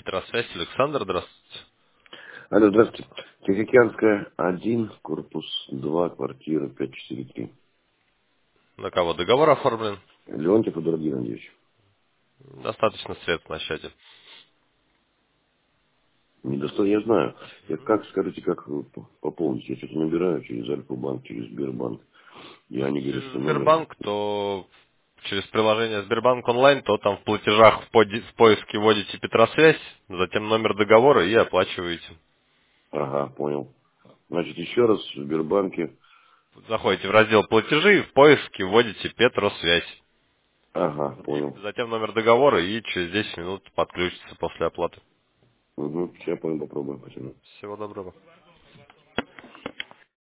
Петросвязь, Александр, здравствуйте. Алло, здравствуйте. Тихоокеанская, 1, корпус 2, квартира 543. На кого договор оформлен? Леонтьев и Дорогий, надеюсь. Достаточно средств на счете. Недостаточно, я знаю. Я как, скажите, как пополнить? Я что-то набираю через Альфа-банк, через Сбербанк. И Если они говорят, через что номер... Сбербанк, то через приложение Сбербанк онлайн, то там в платежах в поиске вводите Петросвязь, затем номер договора и оплачиваете. Ага, понял. Значит, еще раз в Сбербанке. Заходите в раздел платежи и в поиске вводите Петросвязь. Ага, И понял. затем номер договора и через 10 минут подключится после оплаты. Угу, сейчас понял, попробуем. Спасибо. Всего доброго.